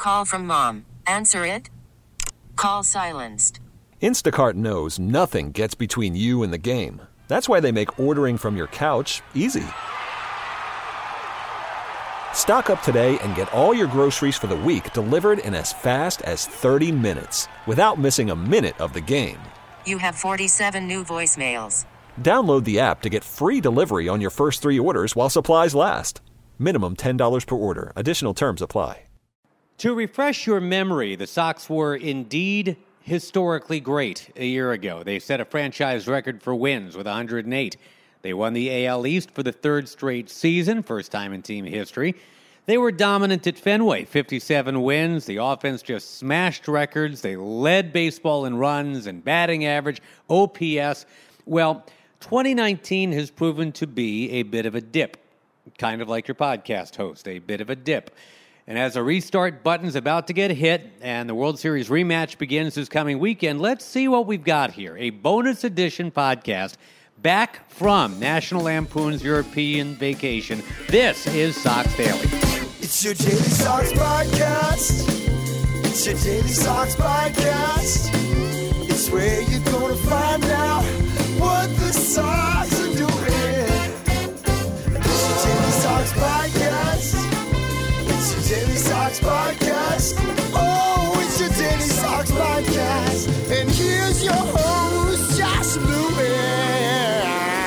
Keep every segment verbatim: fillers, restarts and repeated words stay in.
Call from mom. Answer it. Call silenced. Instacart knows nothing gets between you and the game. That's why they make ordering from your couch easy. Stock up today and get all your groceries for the week delivered in as fast as thirty minutes without missing a minute of the game. You have forty-seven new voicemails. Download the app to get free delivery on your first three orders while supplies last. Minimum ten dollars per order. Additional terms apply. To refresh your memory, the Sox were indeed historically great a year ago. They set a franchise record for wins with one hundred eight. They won the A L East for the third straight season, first time in team history. They were dominant at Fenway, fifty-seven wins. The offense just smashed records. They led baseball in runs and batting average, O P S. Well, twenty nineteen has proven to be a bit of a dip, kind of like your podcast host, a bit of a dip. And as a restart button's about to get hit and the World Series rematch begins this coming weekend, let's see what we've got here. A bonus edition podcast back from National Lampoon's European Vacation. This is Sox Daily. It's your Daily Sox Podcast. It's your Daily Sox Podcast. It's where you're going to find out what the Sox are doing. It's your Daily Sox Podcast. It's your Daily Sox Podcast. Oh, it's your Daily Sox Podcast. And here's your host, Josh Lewin.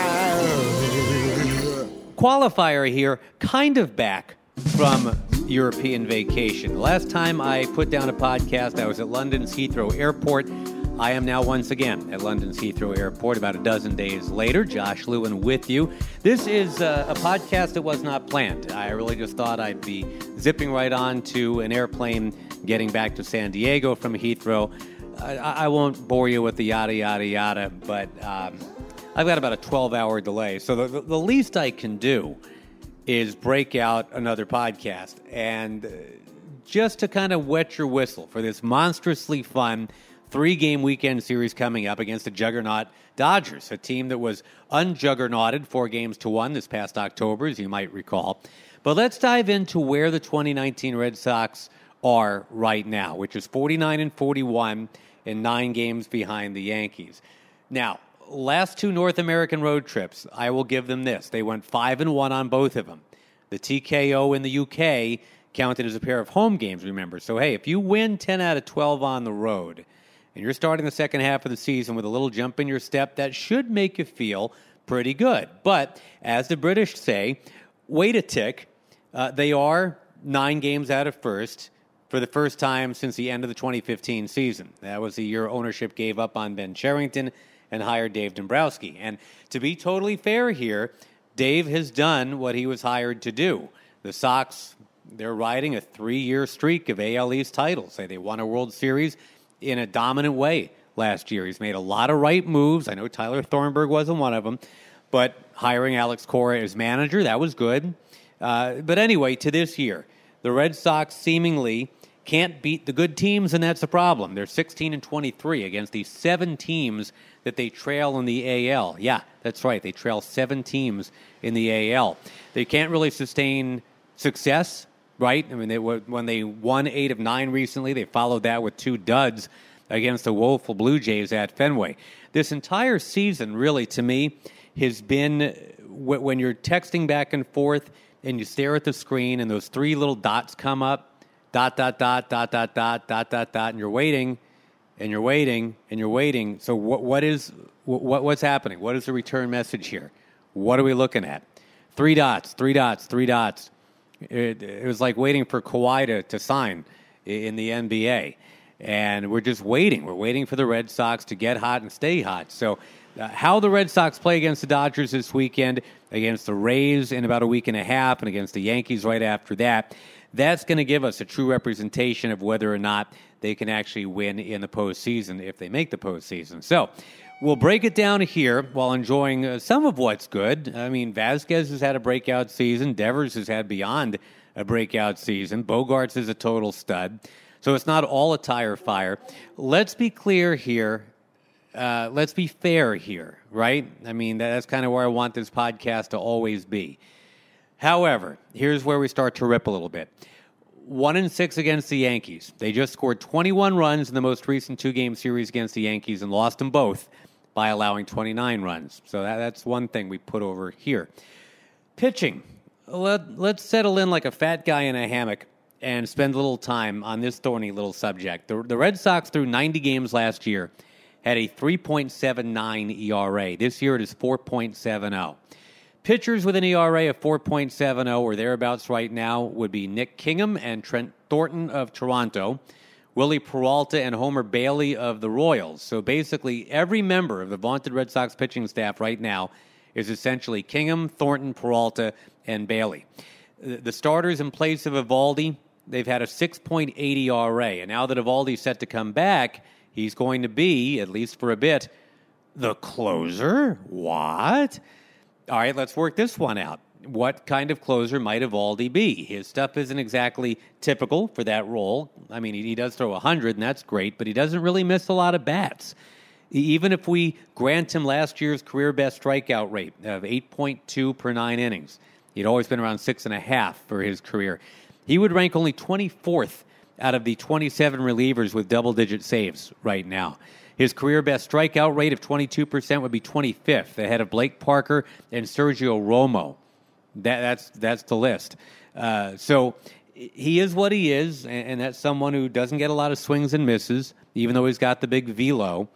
Qualifier here, kind of back from European vacation. The last time I put down a podcast, I was at London's Heathrow Airport. I am now once again at London's Heathrow Airport about a dozen days later. Josh Lewin with you. This is uh, a podcast that was not planned. I really just thought I'd be zipping right on to an airplane getting back to San Diego from Heathrow. I, I won't bore you with the yada, yada, yada, but um, I've got about a twelve-hour delay. So the, the least I can do is break out another podcast. And uh, just to kind of wet your whistle for this monstrously fun three-game weekend series coming up against the juggernaut Dodgers, a team that was unjuggernauted four games to one this past October, as you might recall. But let's dive into where the twenty nineteen Red Sox are right now, which is forty-nine and forty-one and nine games behind the Yankees. Now, last two North American road trips, I will give them this. They went five and one on both of them. The T K O in the U K counted as a pair of home games, remember. So, hey, if you win ten out of twelve on the road, and you're starting the second half of the season with a little jump in your step, that should make you feel pretty good. But as the British say, wait a tick. Uh, they are nine games out of first for the first time since the end of the twenty fifteen season. That was the year ownership gave up on Ben Cherington and hired Dave Dombrowski. And to be totally fair here, Dave has done what he was hired to do. The Sox, they're riding a three-year streak of A L East titles. They won a World Series in a dominant way last year. He's made a lot of right moves. I know Tyler Thornburg wasn't one of them, but hiring Alex Cora as manager, that was good. Uh, but anyway, to this year, the Red Sox seemingly can't beat the good teams, and that's the problem. They're sixteen and twenty-three against these seven teams that they trail in the A L. Yeah, that's right. They trail seven teams in the A L. They can't really sustain success, right? I mean, they, when they won eight of nine recently, they followed that with two duds against the woeful Blue Jays at Fenway. This entire season, really, to me, has been when you're texting back and forth and you stare at the screen and those three little dots come up, dot, dot, dot, dot, dot, dot, dot, dot, dot, and you're waiting, and you're waiting, and you're waiting. So what, what is, what, what's happening? What is the return message here? What are we looking at? Three dots, three dots, three dots. It, it was like waiting for Kawhi to, to sign in the N B A. And we're just waiting. We're waiting for the Red Sox to get hot and stay hot. So uh, how the Red Sox play against the Dodgers this weekend, against the Rays in about a week and a half, and against the Yankees right after that, that's going to give us a true representation of whether or not they can actually win in the postseason if they make the postseason. So we'll break it down here while enjoying uh, some of what's good. I mean, Vasquez has had a breakout season. Devers has had beyond a breakout season. Bogarts is a total stud. So it's not all a tire fire. Let's be clear here. Uh, let's be fair here, right? I mean, that's kind of where I want this podcast to always be. However, here's where we start to rip a little bit. One and six against the Yankees. They just scored twenty-one runs in the most recent two-game series against the Yankees and lost them both by allowing twenty-nine runs. So that, that's one thing we put over here. Pitching. Let, let's settle in like a fat guy in a hammock and spend a little time on this thorny little subject. The, the Red Sox, through ninety games last year, had a three point seven nine E R A. This year it is four point seven oh. Pitchers with an E R A of four point seven oh or thereabouts right now would be Nick Kingham and Trent Thornton of Toronto, Willie Peralta and Homer Bailey of the Royals. So basically every member of the vaunted Red Sox pitching staff right now is essentially Kingham, Thornton, Peralta, and Bailey. The starters in place of Eovaldi, they've had a six point eight E R A. And now that Eovaldi's set to come back, he's going to be, at least for a bit, the closer? What? All right, let's work this one out. What kind of closer might Eovaldi be? His stuff isn't exactly typical for that role. I mean, he, he does throw one hundred, and that's great, but he doesn't really miss a lot of bats. Even if we grant him last year's career-best strikeout rate of eight point two per nine innings, he'd always been around six point five for his career, he would rank only twenty-fourth out of the twenty-seven relievers with double-digit saves right now. His career-best strikeout rate of twenty-two percent would be twenty-fifth, ahead of Blake Parker and Sergio Romo. That, that's that's the list. Uh, so he is what he is, and, and that's someone who doesn't get a lot of swings and misses, even though he's got the big velo.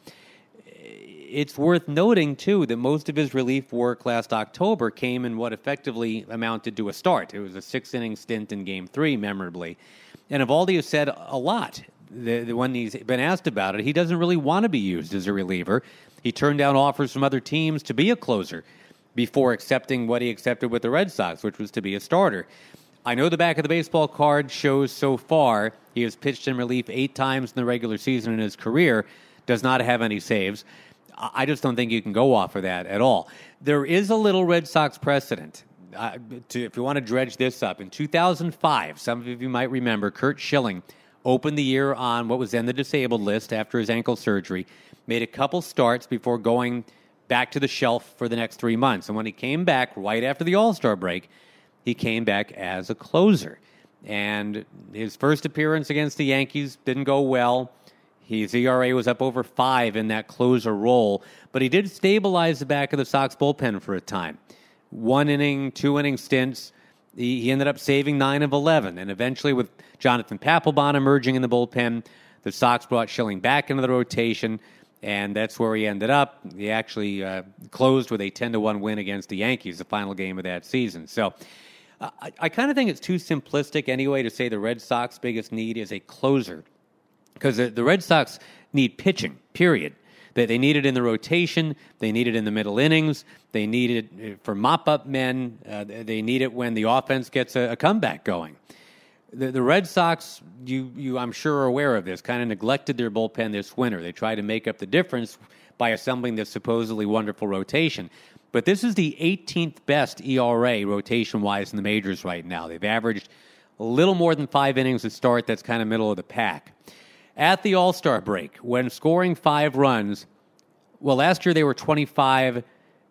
It's worth noting, too, that most of his relief work last October came in what effectively amounted to a start. It was a six-inning stint in Game three, memorably. And Eovaldi has said a lot. The, the, when he's been asked about it, he doesn't really want to be used as a reliever. He turned down offers from other teams to be a closer before accepting what he accepted with the Red Sox, which was to be a starter. I know the back of the baseball card shows so far he has pitched in relief eight times in the regular season in his career, does not have any saves. I just don't think you can go off of that at all. There is a little Red Sox precedent. Uh, to, if you want to dredge this up, in two thousand five, some of you might remember, Curt Schilling opened the year on what was then the disabled list after his ankle surgery, made a couple starts before going back to the shelf for the next three months. And when he came back right after the All-Star break, he came back as a closer. And his first appearance against the Yankees didn't go well. His E R A was up over five in that closer role, but he did stabilize the back of the Sox bullpen for a time. One inning, two inning stints. He ended up saving nine of eleven, and eventually with Jonathan Papelbon emerging in the bullpen, the Sox brought Schilling back into the rotation, and that's where he ended up. He actually uh, closed with a ten to one win against the Yankees, the final game of that season. So uh, I, I kind of think it's too simplistic anyway to say the Red Sox' biggest need is a closer, because the, the Red Sox need pitching, period. They, they need it in the rotation. They need it in the middle innings. They need it for mop-up men. Uh, they need it when the offense gets a, a comeback going. The, the Red Sox, you, you I'm sure are aware of this, kind of neglected their bullpen this winter. They tried to make up the difference by assembling this supposedly wonderful rotation. But this is the eighteenth best E R A rotation-wise in the majors right now. They've averaged a little more than five innings a start. That's kind of middle of the pack. At the All-Star break, when scoring five runs, well, last year they were twenty-five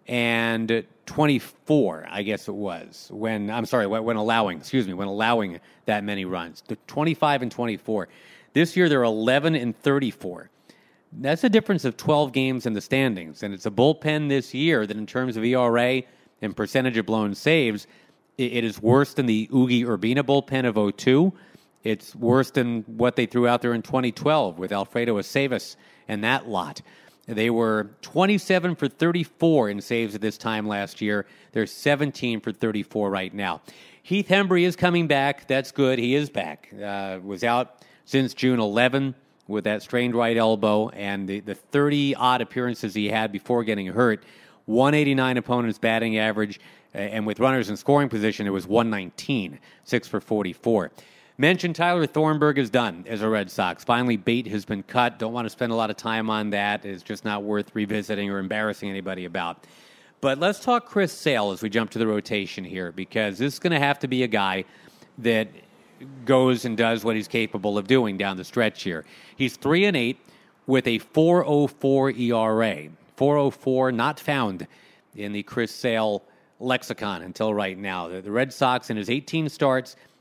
and twenty-four, I guess it was, when, I'm sorry, when allowing, excuse me, when allowing that many runs. The twenty-five and twenty-four. This year they're eleven and thirty-four. That's a difference of twelve games in the standings, and it's a bullpen this year that in terms of E R A and percentage of blown saves, it is worse than the Ugi Urbina bullpen of oh two. It's worse than what they threw out there in twenty twelve with Alfredo Aceves and that lot. They were twenty-seven for thirty-four in saves at this time last year. They're seventeen for thirty-four right now. Heath Hembree is coming back. That's good. He is back. Uh, was out since June eleventh with that strained right elbow, and the, the thirty-odd appearances he had before getting hurt, one eighty-nine opponent's batting average, and with runners in scoring position, it was one nineteen, six for forty-four. Mentioned Tyler Thornburg is done as a Red Sox. Finally, bait has been cut. Don't want to spend a lot of time on that. It's just not worth revisiting or embarrassing anybody about. But let's talk Chris Sale as we jump to the rotation here, because this is going to have to be a guy that goes and does what he's capable of doing down the stretch here. He's three and eight with a four oh four E R A. four oh four not found in the Chris Sale lexicon until right now. The, the Red Sox in his eighteen starts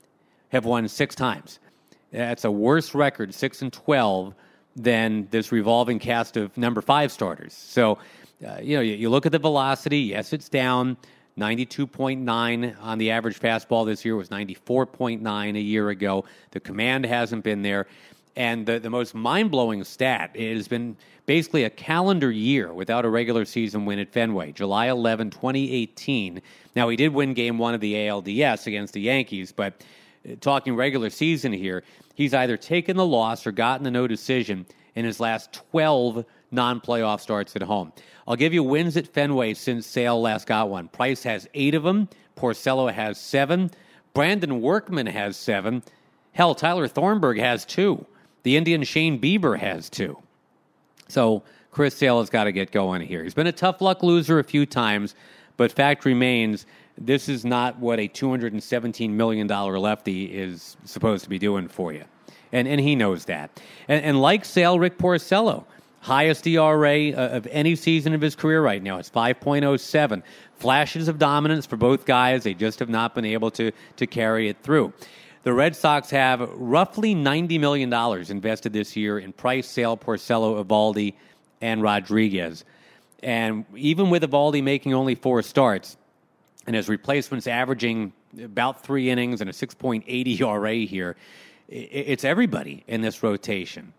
have won six times. That's a worse record, six and twelve, than this revolving cast of number five starters. So, uh, you know, you, you look at the velocity. Yes, it's down. ninety-two point nine on the average fastball this year. It was ninety-four point nine a year ago. The command hasn't been there. And the, the most mind-blowing stat, it has been basically a calendar year without a regular season win at Fenway, July eleventh, twenty eighteen. Now, he did win game one of the A L D S against the Yankees, but talking regular season here, he's either taken the loss or gotten the no decision in his last twelve non-playoff starts at home. I'll give you wins at Fenway since Sale last got one. Price has eight of them. Porcello has seven. Brandon Workman has seven. Hell, Tyler Thornburg has two. The Indian Shane Bieber has two. So Chris Sale has got to get going here. He's been a tough luck loser a few times, but fact remains, this is not what a two hundred seventeen million dollars lefty is supposed to be doing for you. And and he knows that. And, and like Sale, Rick Porcello, highest E R A of any season of his career right now. It's five point oh seven. Flashes of dominance for both guys. They just have not been able to, to carry it through. The Red Sox have roughly ninety million dollars invested this year in Price, Sale, Porcello, Eovaldi, and Rodriguez. And even with Eovaldi making only four starts, and his replacements averaging about three innings and a six point eight E R A here, it's everybody in this rotation.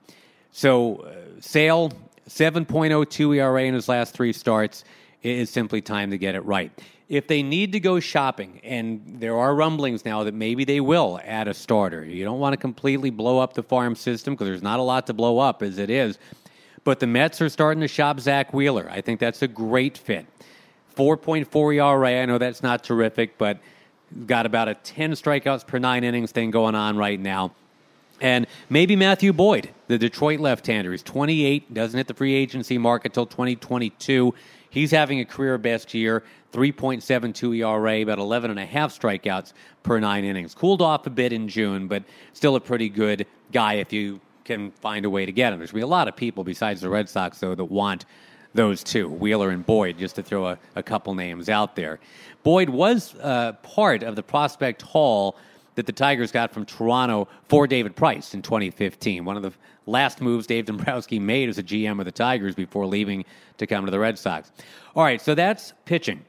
So uh, Sale, seven point oh two E R A in his last three starts. It is simply time to get it right. If they need to go shopping, and there are rumblings now that maybe they will add a starter. You don't want to completely blow up the farm system because there's not a lot to blow up as it is. But the Mets are starting to shop Zach Wheeler. I think that's a great fit. four point four E R A, I know that's not terrific, but got about a ten strikeouts per nine innings thing going on right now. And maybe Matthew Boyd, the Detroit left-hander. He's twenty-eight, doesn't hit the free agency market until twenty twenty-two. He's having a career best year, three point seven two E R A, about eleven and a half strikeouts per nine innings. Cooled off a bit in June, but still a pretty good guy if you can find a way to get him. There's going to be a lot of people besides the Red Sox, though, that want those two, Wheeler and Boyd, just to throw a, a couple names out there. Boyd was uh, part of the prospect haul that the Tigers got from Toronto for David Price in twenty fifteen. One of the last moves Dave Dombrowski made as a G M of the Tigers before leaving to come to the Red Sox. All right, so that's pitching.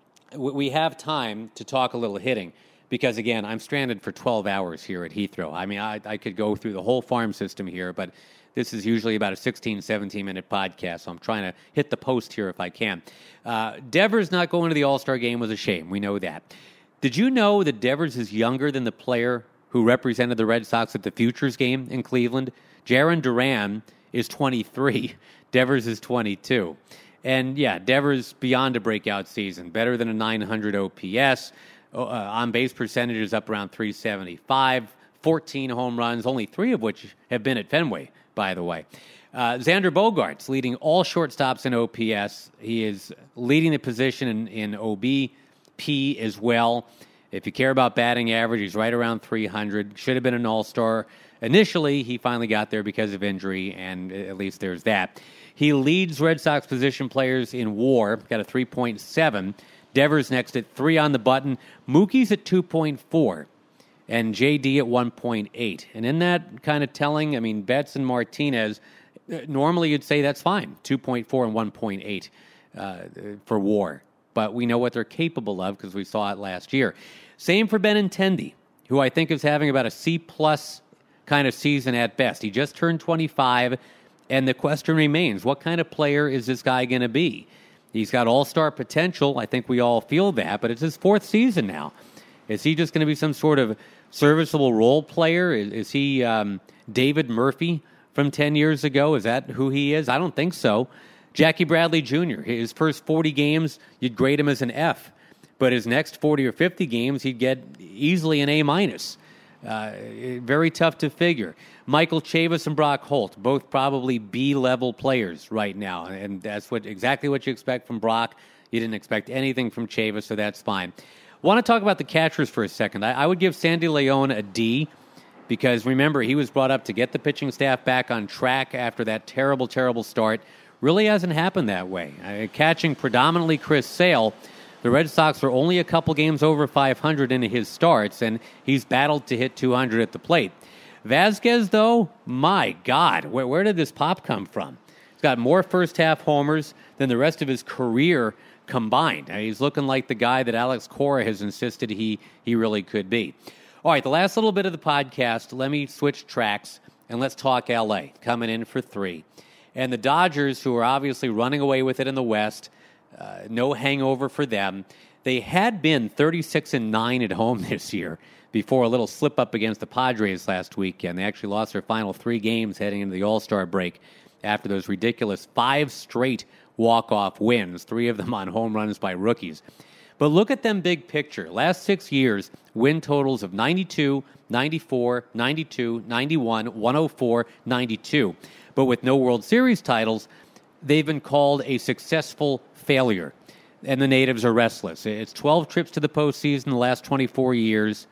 We have time to talk a little hitting because, again, I'm stranded for twelve hours here at Heathrow. I mean, I, I could go through the whole farm system here, but this is usually about a sixteen, seventeen-minute podcast, so I'm trying to hit the post here if I can. Uh, Devers not going to the All-Star game was a shame. We know that. Did you know that Devers is younger than the player who represented the Red Sox at the Futures game in Cleveland? Jarren Duran is twenty-three. Devers is twenty-two. And, yeah, Devers beyond a breakout season. Better than a nine hundred O P S. Uh, on-base percentage is up around three seventy-five. fourteen home runs, only three of which have been at Fenway, by the way. Uh, Xander Bogaerts leading all shortstops in O P S. He is leading the position in, in O B P as well. If you care about batting average, he's right around three hundred. Should have been an all-star. Initially, he finally got there because of injury, and at least there's that. He leads Red Sox position players in WAR, got a three point seven. Devers next at three on the button. Mookie's at two point four, and J D at one point eight. And in that kind of telling, I mean, Betts and Martinez, normally you'd say that's fine, two point four and one point eight uh, for WAR. But we know what they're capable of because we saw it last year. Same for Benintendi, who I think is having about a C-plus kind of season at best. He just turned twenty-five, and the question remains, what kind of player is this guy going to be? He's got all-star potential. I think we all feel that, but it's his fourth season now. Is he just going to be some sort of serviceable role player? Is, is he um, David Murphy from ten years ago? Is that who he is? I don't think so. Jackie Bradley Junior, his first forty games, you'd grade him as an F. But his next forty or fifty games, he'd get easily an A minus. Uh, very tough to figure. Michael Chavis and Brock Holt, both probably B-level players right now. And that's what exactly what you expect from Brock. You didn't expect anything from Chavis, so that's fine. Want to talk about the catchers for a second. I, I would give Sandy Leon a D because, remember, he was brought up to get the pitching staff back on track after that terrible, terrible start. Really hasn't happened that way. Uh, catching predominantly Chris Sale, The Red Sox are only a couple games over five hundred in his starts, and he's battled to hit two hundred at the plate. Vasquez, though, my God, where, where did this pop come from? He's got more first-half homers than the rest of his career combined. Now, he's looking like the guy that Alex Cora has insisted he, he really could be. All right, the last little bit of the podcast, let me switch tracks, and let's talk L A, coming in for three. And the Dodgers, who are obviously running away with it in the West, uh, no hangover for them. They had been thirty-six and nine at home this year before a little slip-up against the Padres last weekend. They actually lost their final three games heading into the All-Star break after those ridiculous five straight walk-off wins, three of them on home runs by rookies. But look at them big picture. Last six years, win totals of ninety-two, ninety-four, ninety-two, ninety-one, one oh four, ninety-two. But with no World Series titles, they've been called a successful failure. And the natives are restless. It's twelve trips to the postseason in the last twenty-four years,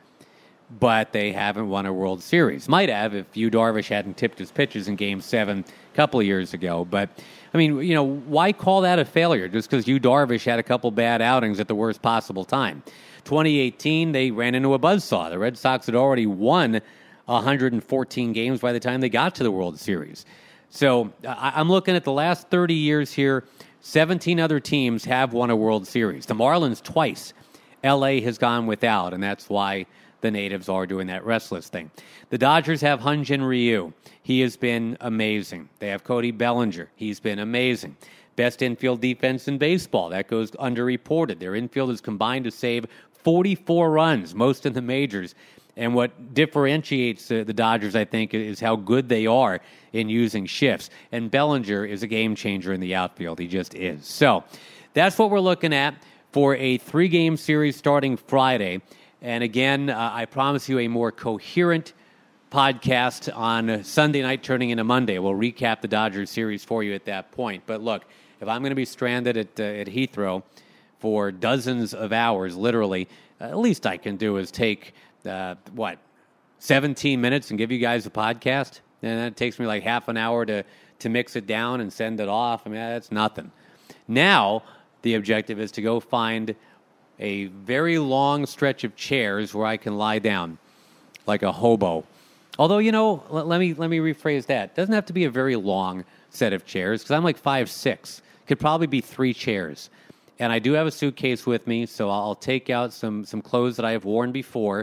but they haven't won a World Series. Might have if Yu Darvish hadn't tipped his pitches in Game seven a couple of years ago. But, I mean, you know, why call that a failure just because Yu Darvish had a couple bad outings at the worst possible time? twenty eighteen, they ran into a buzzsaw. The Red Sox had already won one hundred fourteen games by the time they got to the World Series. So I'm looking at the last thirty years here. seventeen other teams have won a World Series. The Marlins twice. L A has gone without, and that's why the natives are doing that restless thing. The Dodgers have Hyun-Jin Ryu. He has been amazing. They have Cody Bellinger. He's been amazing. Best infield defense in baseball. That goes underreported. Their infield is combined to save forty-four runs, most in the majors. And what differentiates uh, the Dodgers, I think, is how good they are in using shifts. And Bellinger is a game changer in the outfield. He just is. So that's what we're looking at for a three-game series starting Friday. And again, uh, I promise you a more coherent podcast on Sunday night turning into Monday. We'll recap the Dodgers series for you at that point. But look, if I'm going to be stranded at, uh, at Heathrow for dozens of hours, literally, uh, at least I can do is take... Uh, what, seventeen minutes and give you guys a podcast? And that takes me like half an hour to, to mix it down and send it off. I mean, that's nothing. Now, the objective is to go find a very long stretch of chairs where I can lie down like a hobo. Although, you know, let, let me let me rephrase that. It doesn't have to be a very long set of chairs because I'm like five six. Could probably be three chairs. And I do have a suitcase with me, so I'll take out some, some clothes that I have worn before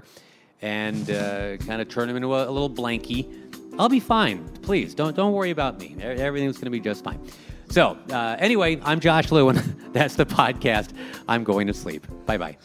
and uh, kind of turn them into a, a little blankie. I'll be fine. Please, don't don't worry about me. Everything's going to be just fine. So, uh, anyway, I'm Josh Lewin. That's the podcast. I'm going to sleep. Bye-bye.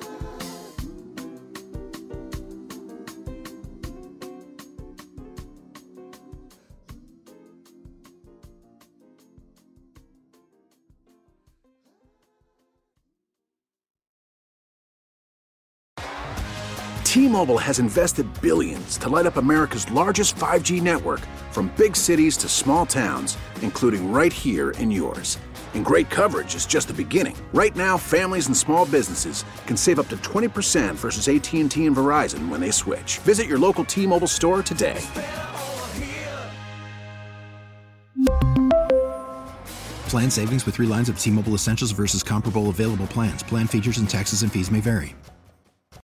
T-Mobile has invested billions to light up America's largest five G network, from big cities to small towns, including right here in yours. And great coverage is just the beginning. Right now, families and small businesses can save up to twenty percent versus A T and T and Verizon when they switch. Visit your local T-Mobile store today. Plan savings with three lines of T-Mobile Essentials versus comparable available plans. Plan features and taxes and fees may vary.